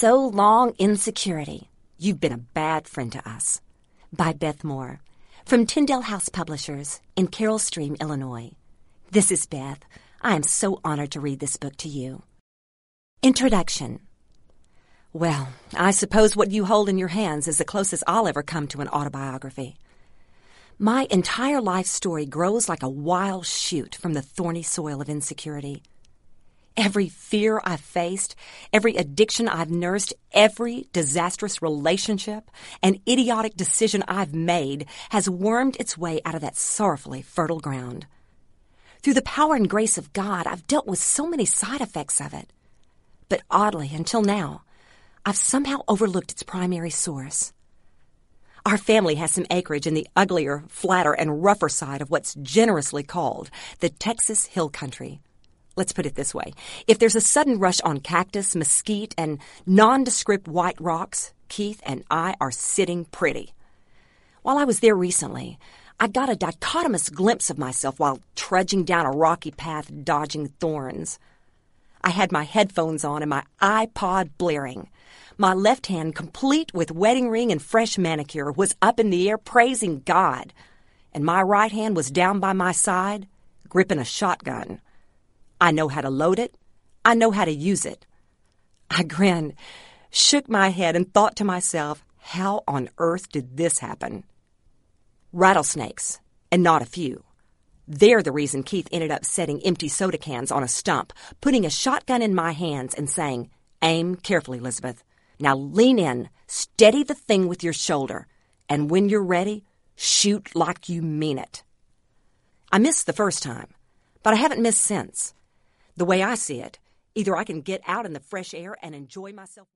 So long, insecurity. You've been a bad friend to us. By Beth Moore, from Tyndale House Publishers in Carroll Stream, Illinois. This is Beth. I am so honored to read this book to you. Introduction. Well, I suppose what you hold in your hands is the closest I'll ever come to an autobiography. My entire life story grows like a wild shoot from the thorny soil of insecurity. Every fear I've faced, every addiction I've nursed, every disastrous relationship and idiotic decision I've made has wormed its way out of that sorrowfully fertile ground. Through the power and grace of God, I've dealt with so many side effects of it. But oddly, until now, I've somehow overlooked its primary source. Our family has some acreage in the uglier, flatter, and rougher side of what's generously called the Texas Hill Country. Let's put it this way. If there's a sudden rush on cactus, mesquite, and nondescript white rocks, Keith and I are sitting pretty. While I was there recently, I got a dichotomous glimpse of myself while trudging down a rocky path dodging thorns. I had my headphones on and my iPod blaring. My left hand, complete with wedding ring and fresh manicure, was up in the air praising God, and my right hand was down by my side, gripping a shotgun. I know how to load it. I know how to use it. I grinned, shook my head, and thought to myself, how on earth did this happen? Rattlesnakes, and not a few. They're the reason Keith ended up setting empty soda cans on a stump, putting a shotgun in my hands and saying, "Aim carefully, Elizabeth. Now lean in, steady the thing with your shoulder, and when you're ready, shoot like you mean it." I missed the first time, but I haven't missed since. The way I see it, either I can get out in the fresh air and enjoy myself.